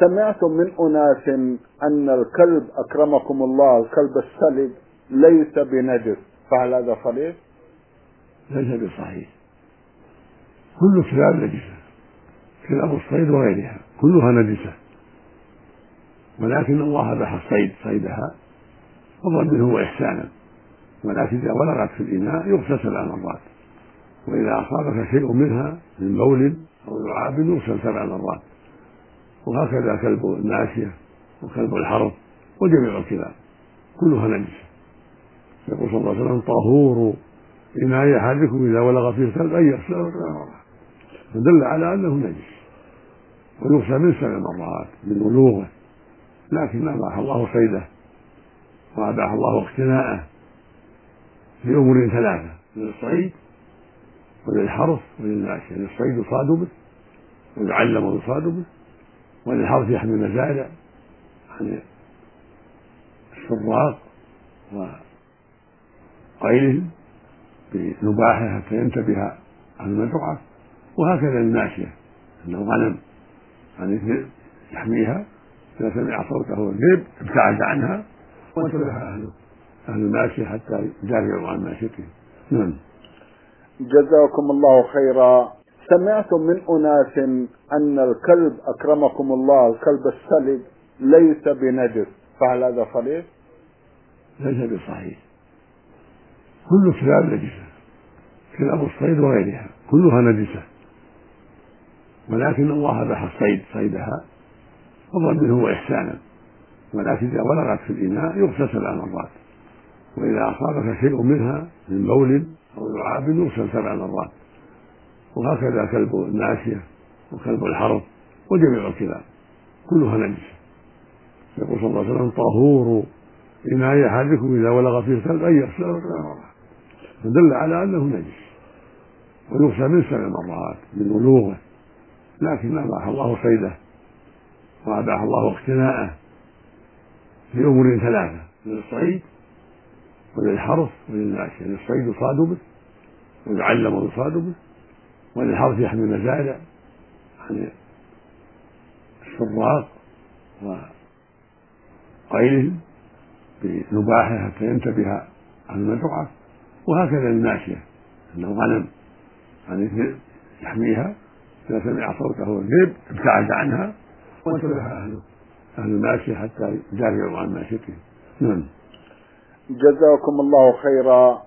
سمعت من أناس أن الكلب أكرمكم الله الكلب السلج ليس بنجس، فهل هذا صحيح؟ ليس بصحيح. كل الكلاب نجسة، كلاب الصيد وغيرها كلها نجسة، ولكن الله أباح الصيد صيدها فضلا منه وإحسانا، ولكن إذا ولغت في الإناء يغسل 7 مرات، وإذا أصابك شيء منها من بول أو لعاب يغسل 7 مرات، وهكذا كلب الماشية وكلب الحرث وجميع الكلاب كلها نجسة. يقول صلى الله عليه وسلم: طهور إناء أحدكم إذا ولغ فيه الكلب أن يغسله 7 مرات، فدل على أنه نجس ويغسل من 7 مرات من ولوغه، لكن أباح الله صيده وأباح الله اقتناءه لأمور 3: للصيد وللحرث وللماشية. للصيد يصاد به ويعلم ويصاد به، وللحرث يحمي المزارع عن السراق وغيرهم بنباحه حتى ينتبه عن المزرعة، وهكذا الماشية أن الغنم عن الذئب يحميها، إذا سمع صوته الذئب ابتعد عنها وانتبه أهل الماشية حتى يدافعوا عن ماشيتهم. نعم. جزاكم الله خيرا. سمعت من أناس أن الكلب أكرمكم الله الكلب السلج ليس بنجس، فهل هذا صحيح؟ ليس بصحيح. كل الكلاب نجسة، كلاب الصيد وغيرها كلها نجسة، ولكن الله أباح الصيد صيدها فضلا منه وإحسانا، ولكن إذا ولغت في الإناء يغسل 7 مرات، وإذا أصابك شيء منها من بول أو لعاب يغسل 7 مرات، وهكذا كلب الماشية وكلب الحرث وجميع الكلاب كلها نجسة. يقول صلى الله عليه وسلم: طهور إناء أحدكم إذا ولغ فيه الكلب أن يغسله 7 مرات، فدل على أنه نجس ويغسل من 7 مرات من ولوغه، لكن أباح الله صيده وأباح الله اقتناءه لأمور 3: للصيد وللحرث وللماشية. للصيد يصاد به ويعلم ويصاد به، وللحرث يحمي المزارع عن السراق وغيرهم بنباحه حتى ينتبه عن المزرعة، وهكذا الماشية أن الغنم عن الذئب يحميها، إذا سمع صوته الذئب ابتعد عنها وانتبه أهل الماشية حتى يدافعوا عن ماشيتهم. نعم. جزاكم الله خيرا.